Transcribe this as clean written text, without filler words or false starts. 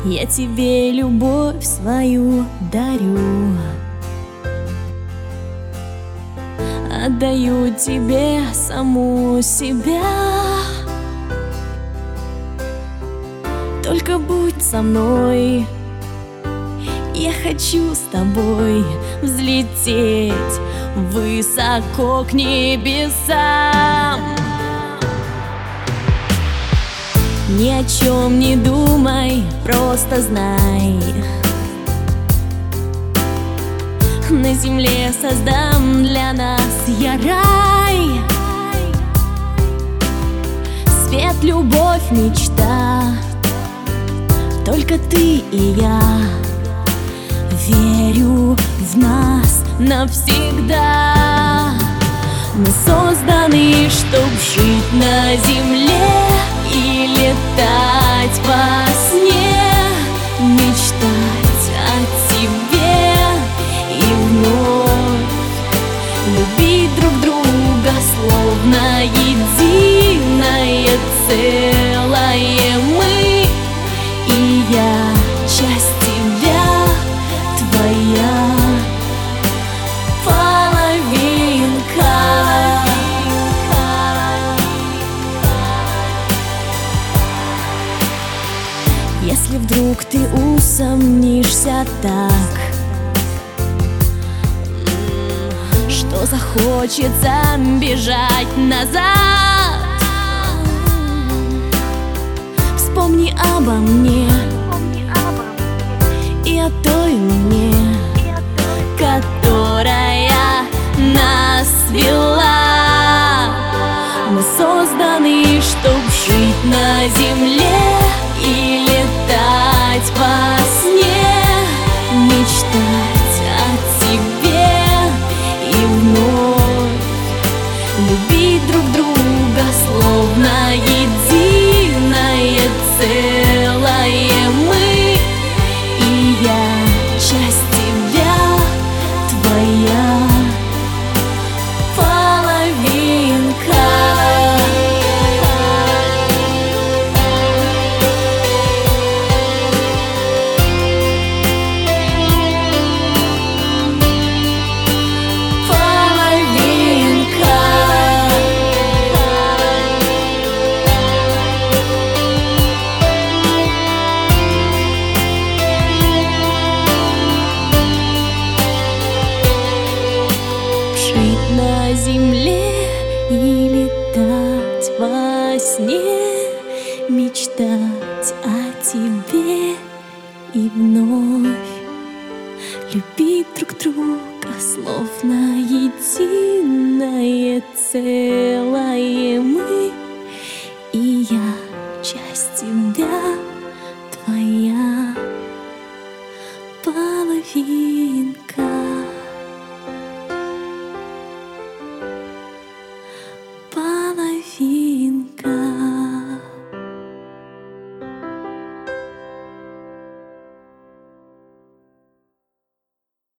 Я тебе любовь свою дарю, отдаю тебе саму себя. Только будь со мной, я хочу с тобой взлететь высоко к небесам. Ни о чем не думай, просто знай, на земле создам для нас я рай. Свет, любовь, мечта, только ты и я. Верю в нас навсегда. Мы созданы, чтоб жить на земле и летать во сне, мечтать о тебе и вновь любить друг друга, словно единое целое мы. И я часть тебя, твоя половинка. Если вдруг ты усомнишься так, что захочется бежать назад, вспомни обо мне и о той мне, которая нас свела. Мы созданы, чтоб жить на земле и летать во сне, мечтать о тебе и вновь любить друг друга, словно единое целое мы. И я часть тебя, твоя половинка. На земле и летать во сне, мечтать о тебе и вновь любить друг друга, словно единое целое.